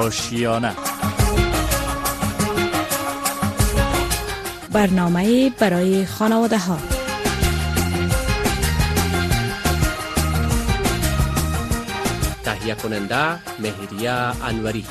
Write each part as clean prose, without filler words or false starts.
آشیانه. برنامه برای خانواده ها. تهیه کننده مهریه انوری.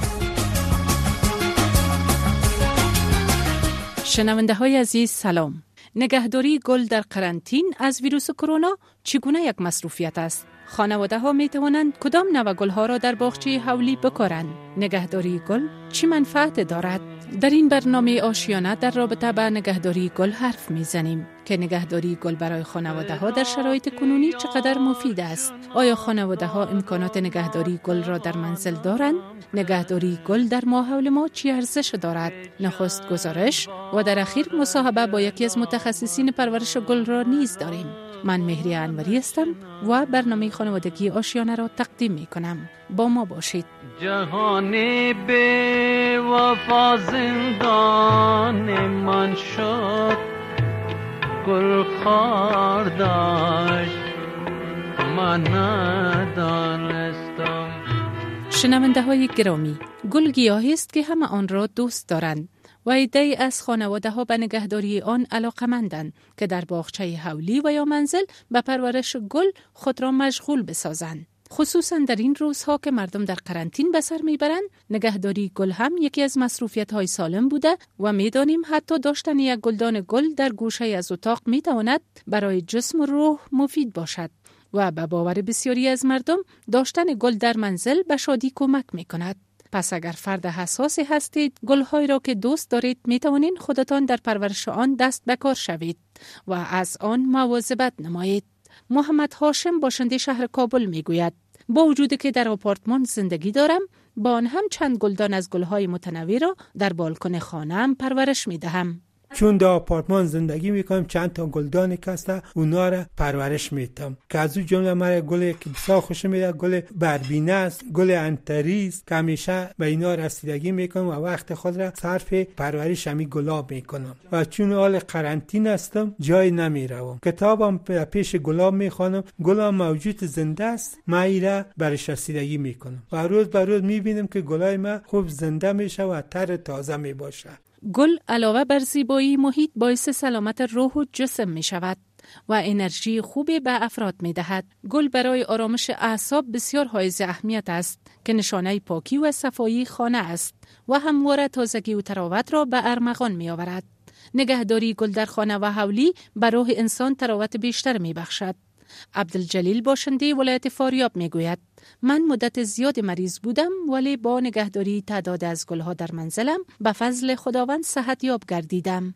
شنونده های عزیز سلام. نگهداری گل در قرنطین از ویروس کرونا چگونه یک مصروفیت است؟ خانواده ها می توانند کدام نوع گل ها را در باغچه حولی بکارند؟ نگهداری گل چه منفعت دارد؟ در این برنامه آشیانه در رابطه با نگهداری گل حرف می زنیم که نگهداری گل برای خانواده ها در شرایط کنونی چقدر مفید است. آیا خانواده ها امکانات نگهداری گل را در منزل دارند؟ نگهداری گل در ماحول ما چه ارزش دارد؟ نخست گزارش و در اخیر مصاحبه با یکی از متخصصین پرورش گل را نیز داریم. من مهریه انوری هستم و برنامه خانوادگی آشیانه را تقدیم می کنم. با ما باشید. جهانی به وفا زندان من شد، گل خار داشت من ندانستم. شنونده های گرامی، گل گیاهی است که همه آن را دوست دارند و عده‌ای از خانواده ها به نگهداری آن علاقه‌مندند که در باغچه حولی و یا منزل به پرورش گل خود را مشغول بسازند. خصوصا در این روزها که مردم در قرنطین به سر میبرند، نگهداری گل هم یکی از مصروفیت‌های سالم بوده و می‌دانیم حتی داشتن یک گلدان گل در گوشه از اتاق می‌تواند برای جسم و روح مفید باشد و به باور بسیاری از مردم داشتن گل در منزل به شادی کمک می‌کند. پس اگر فرد حساسی هستید، گل‌هایی را که دوست دارید می‌توانید خودتان در پرورش آن دست به کار شوید و از آن مواظبت نمایید. محمد هاشم باشنده شهر کابل میگوید با وجودی که در آپارتمان زندگی دارم، با آن هم چند گلدان از گل‌های متنوع را در بالکن خانه‌ام پرورش می‌دهم. چون در آپارتمان زندگی میکنم چند تا گلدانی کسته اونا را پرورش میدم که از اون جمله مرا گل که بسیار خوش میاد گل بربینه است، گل انتری است که همیشه به اینا رسیدگی میکنم و وقت خود را صرف پرورش همین گلاب میکنم و چون حال قرنطین هستم جای نمیروم، کتابم پیش گلاب میخوانم، گلاب موجود زنده است، من ایرا برش رسیدگی میکنم و روز به روز میبینم که گلای من خوب زنده میشه و تر تازه میباشه. گل علاوه بر زیبایی محیط باعث سلامت روح و جسم می شود و انرژی خوبی به افراد می دهد. گل برای آرامش اعصاب بسیار حائز اهمیت است که نشانه پاکی و صفایی خانه است و همواره تازگی و تراوت را به ارمغان می آورد. نگهداری گل در خانه و حولی به روح انسان تراوت بیشتر می بخشد. عبدالجلیل باشنده ولایت فاریاب می گوید من مدت زیاد مریض بودم ولی با نگهداری تعداد از گلها در منزلم به فضل خداوند صحتیاب گردیدم.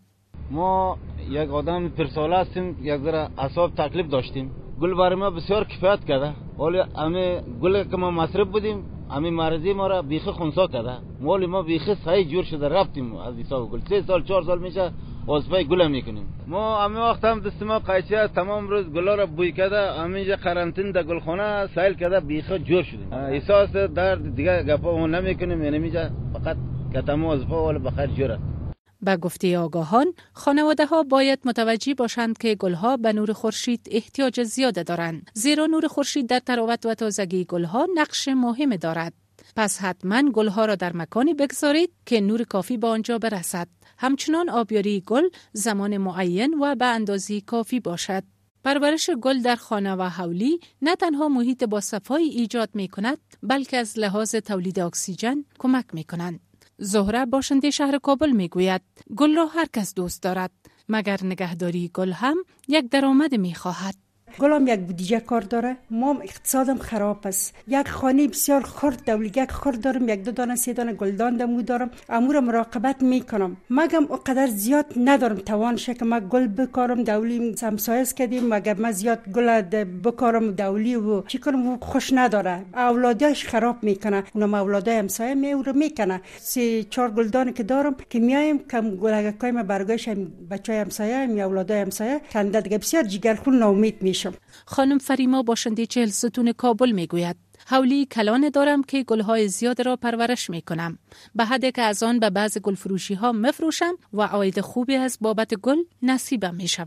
ما یک آدم پرساله هستیم، یک ذره اعصاب تکلیف داشتیم، گل برای ما بسیار کفایت کرده، ولی همه گل که ما مصرف بودیم همین مرضی ما را بیخی خونسا کرده، ولی ما بیخی صحیح جور شده رفتیم از حساب گل 3 سال 4 سال میشه وظیفه گل میکنیم. ما همین وقت هم دست ما قیچی است، تمام روز گلا را بوی کرده، همینجا قرنطین در گلخانه سیل کرده بیخی جور شدیم. احساس درد دیگه گپا نمیکنیم، یعنی میجا فقط که تمام وظیفه ولی بخیر جور است. به گفته آگاهان، خانواده ها باید متوجه باشند که گلها به نور خورشید احتیاج زیاد دارند، زیرا نور خورشید در تراوت و تازگی گلها نقش مهم دارد. پس حتما گلها را در مکانی بگذارید که نور کافی به آنجا برسد. همچنان آبیاری گل زمان معین و به اندازه کافی باشد. پرورش گل در خانه و حولی نه تنها محیط با صفایی ایجاد می کند، بلکه از لحاظ تولید اکسیژن کمک می کنند. زهره باشنده شهر کابل می گوید گل را هر کس دوست دارد، مگر نگهداری گل هم یک درآمد می خواهد. گلم یک بودجه کار داره، ما اقتصادم خراب است. یک خانه بسیار خرد دولی یک خرد دارم، 1 2 دانه 3 دانه گلدان دمو دارم، امور مراقبت میکنم. مگم اونقدر زیاد ندارم توانش که ما گل بکارم، دولی همسایه کردیم، مگر ما زیاد گل بکارم دولی و چی کنم خوش نداره، اولادش خراب میکنه، اونم اولادای همسایه میور میکنه. 3 4 گلدان که دارم که میایم کم گلگکای ما برگاش بچای همسایه می اولادای همسایه کنده دیگه بسیار جگرخون ناامید میشه. خانم فریما باشنده 40 ستون کابل میگوید حولی کلان دارم که گلهای زیاد را پرورش میکنم، به حدی که از آن به بعض گلفروشی ها مفروشم و عاید خوبی از بابت گل نصیبم میشود.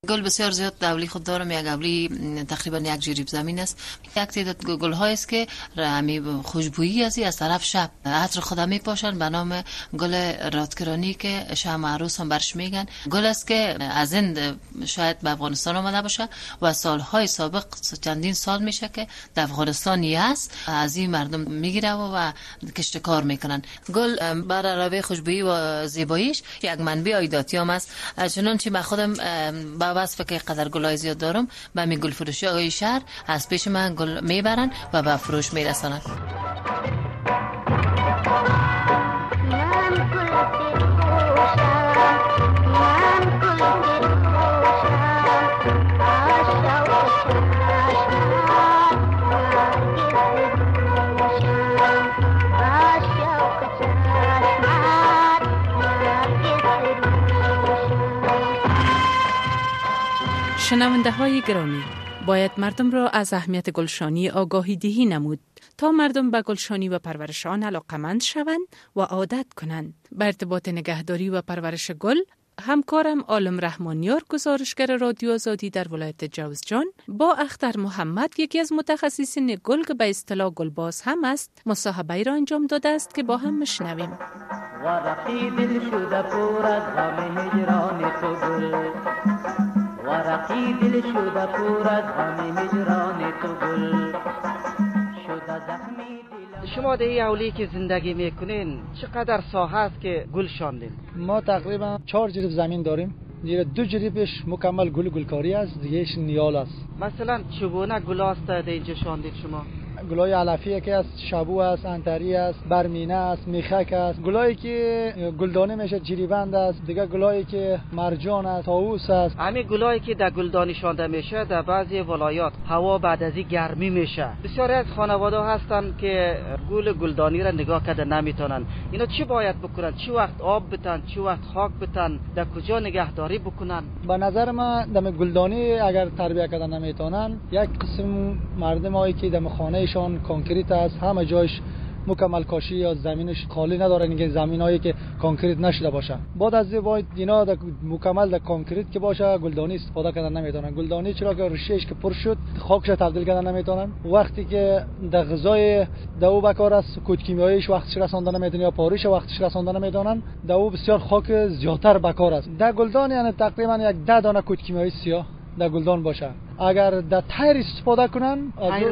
گل بسیار زیاد اولی خود دارم. یک اولی تقریبا 1 جریب زمین است. یک تعداد گل های است که همی خوشبویی از طرف شب عطر خود می پاشن به نام گل رادکرانی که شمع عروس هم برش میگن. گل است که از هند شاید به افغانستان آمده باشه و سالهای سابق چندین سال میشه که در افغانستانی است، از این مردم میگیره و کشت کار میکنن. گل برای علاوه خوشبویی و زیباییش یک منبع عایداتی هم است. چنانچه من خودم با وصف که قدر گلای زیاد دارم به می گل فروشی های شهر از پیش من گل میبرن و به فروش میرسانن. شنونده های گرامی، باید مردم را از اهمیت گلشانی آگاهی دهی نمود تا مردم به گلشانی و پرورش آن علاقمند شوند و عادت کنند. به ارتباط نگهداری و پرورش گل، همکارم عالم رحمانیار، گزارشگر رادیو آزادی در ولایت جوزجان، با اختر محمد، یکی از متخصصین گل که به اصطلاح گلباز هم است، مصاحبه را انجام داده است که با هم میشنویم. ورقی دل شده پر از غم هجران تو گل، ورقی دل شده پر از غم هجران تو گل، شده زخمی دل. شما در این اولی که زندگی میکنین چقدر ساحه است که گل شاندین؟ ما تقریبا 4 جریب زمین داریم. 2 جریبش مکمل گلکاری است، دیگهش نیال است. مثلا چگونه گل است در اینجا شاندید شما؟ گلای علفی که است، شبو است، انتری است، برمینه است، میخک است. گلایی که گلدانی میشه جریبند است. دیگه گلایی که مرجان است، طاووس است. همین گلایی که در گلدانی شانده میشه در بعضی ولایات هوا بعد از این گرمی میشه. بسیاری از خانواده هستن که گلدانی را نگاه کرده نمیتونن. اینا چی باید بکنن؟ چی وقت آب بتن، چی وقت خاک بتن، در کجا نگهداری بکنن؟ به نظر من دم گلدانی اگر تربیت کردن نمیتونن، یک قسم مردم هایی که دم خانه شان کانکریت است، همه جایش مکمل کاشی یا زمینش خالی نداره، اینکه زمینایی که کانکریت نشده باشه. بعد از باید اینا مکمل در کانکریت که باشه گلدانی استفاده کردن نمیتونن. گلدانی چرا که ریشش که پر شد خاکش تبدیل کردن نمیتونن. وقتی که در غذای دو بکار است کود کیمیاییش وقتش رساندن نمیتونن یا پاریش وقتش رساندن نمیتونن، دو بسیار خاک زیادتر بکار است. در گلدان یعنی تقریبا 10 دانه کود کیمیایی سیاه در گلدان باشه. اگر در تایر استفاده کنن،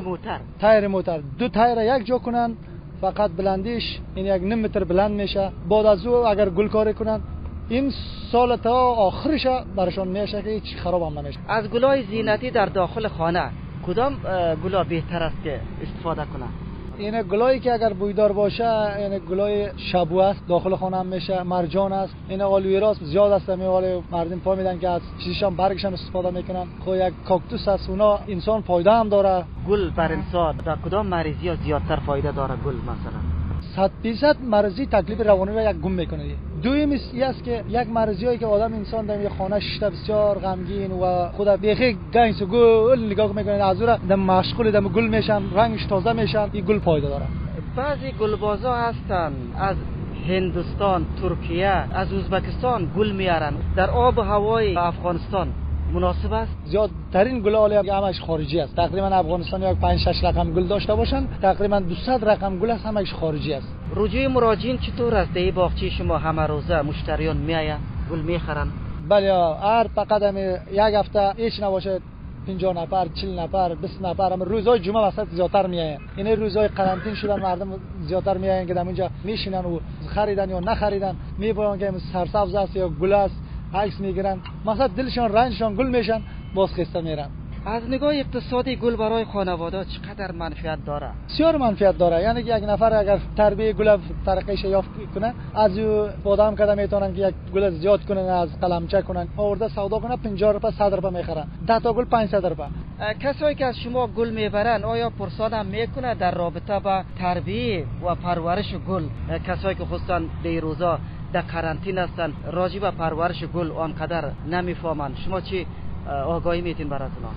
تایر موتر 2 تایر یک جا کنن، فقط بلندیش این 1.5 متر بلند میشه. بعد از او اگر گل کاری کنن این سال تا آخرش برشان میشه که هیچ خراب هم نمیشه. از گلای زینتی در داخل خانه کدام گلا بهتر است که استفاده کنن؟ این گلایی که اگر بویدار باشه، یعنی گلای شبو است، داخل خانه هم میشه، مرجان است. این آلویراس زیاد است، میواله مردم پا میدن که از چیزشان برگشان استفاده میکنن. خب یک کاکتوس است، اونا انسان فایده هم داره. گل بر انسان در کدام مریضی ها زیادتر فایده داره گل؟ مثلا 100% مریضی تکلیف روانی را یک گم میکنه. دویم است که یک مریضیایی که آدم انسان در خانه شته بسیار غمگین و خود بیخی گنس گل نگاه میکنه، از اون دم مشغول دم گل میشن، رنگش تازه میشن، این گل فایده داره. بعضی گلبازا هستن از هندوستان، ترکیه، از ازبکستان گل میارن. در آب و هوای افغانستان مناسب است؟ زیادترین گل همش خارجی است. تقریبا افغانستان یک 5-6 رقم گل داشته باشن، تقریبا 200 رقم گل است، همش خارجی است. رجوع مراجعین چطور است؟ در باغچه شما همه روزه مشتریان میآیند گل میخرن؟ بله، هر فقط یک هفته هیچ نباشه 50 نفر، 40 نفر، 20 نفر، هم روزهای جمعه وسط زیادتر میآیند. این روزهای قرنطینه شدن مردم زیادتر میآیند که در اونجا میشینن و خریدن یا نخریدن، میبینن که سرسبز است یا گل است، عکس میگیرن، مثلا دلشان رنجشان گل میشن، باز خسته میرن. از نگاه اقتصادی گل برای خانواده چقدر منفعت داره؟ بسیار منفعت داره. یعنی که یک نفر اگر تربیت گل ترقیش یافت کنه، از او بادام کده میتونن که یک گل زیاد کنن، از قلمچه کنن، آورده سودا کنه، 50 روپیه 100 روپیه میخرن، 10 تا گل 500 روپیه. کسایی که از شما گل میبرن آیا پرسان هم میکنه در رابطه با تربیت و پرورش گل؟ کسایی که خصوصا در روزا در قرنطینه هستن راجع به پرورش گل آنقدر نمیفهمن، شما چی آگاهی میتین براتون؟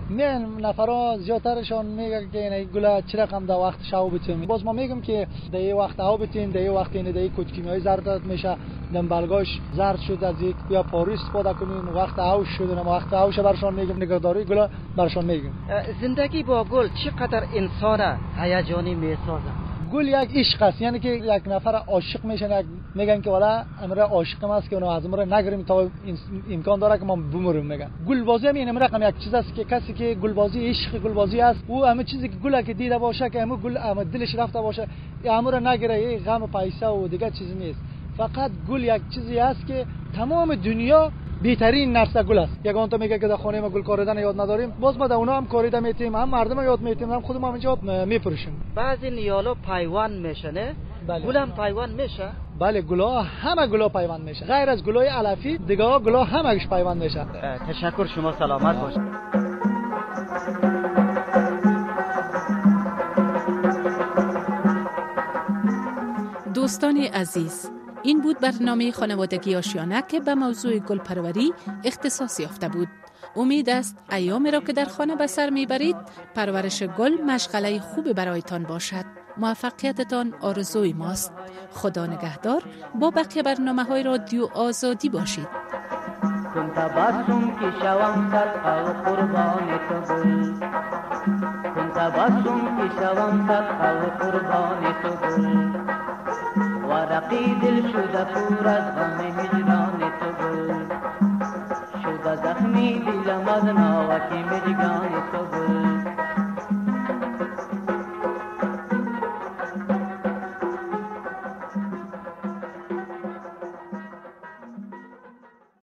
میان نفرا زیادترشان میگه که این گل چه رقم در وقت شو بتیم. باز ما میگم که در این وقت ها بتین، در این وقت این در کود کیمیایی زرد میشه، دم بلگاش زرد شد از یک یا پارو استفاده کنین. وقت هاوش شد، وقت هاوش برشان میگم، نگهداری گل برشان میگم. زندگی با گل چقدر انسان هیجانی میسازه. گل یک عشق است، یعنی که یک نفر عاشق میشن، میگن که والا امر عاشقم است که اونو از امر نگیریم تا امکان داره که ما بمریم. میگن گلبازی هم این رقم یک چیز است که کسی که گلبازی عشق گلبازی است، او همه چیزی که گل که دیده باشه که همه گل همه دلش رفته باشه، امر نگیره، غم پیسه و دیگه چیزی نیست. فقط گل یک چیزی است که تمام دنیا بهترین نرسه گل است. یگان تو میگه که در خانه ما گل کاریدن یاد نداریم، باز ما در اونا هم کاریده میتیم، هم مردم یاد میتیم، هم خودمون اینجا میفروشیم. بعضی نیالا پیوند میشه نه؟ بله. گل هم پیوند میشه؟ بله، گلا همه گلا پیوند میشه، غیر از گلای علفی دیگه گلا همه‌اش پیوند میشه. تشکر، شما سلامت باشید. دوستان عزیز، این بود برنامه خانوادگی آشیانه که به موضوع گلپروری اختصاص یافته بود. امید است ایامی را که در خانه به سر میبرید پرورش گل مشغله خوبی برایتان باشد. موفقیتتان آرزوی ماست. خدا نگهدار. با بقیه برنامه‌های رادیو آزادی باشید. کن تبسم که شوم صدقه و قربان تو گل، کن تبسم که شوم صدقه و قربان تو گل، ورقی دل شده پر از غم هجران تو گل، شده زخمی دلم از ناوک مژگان تو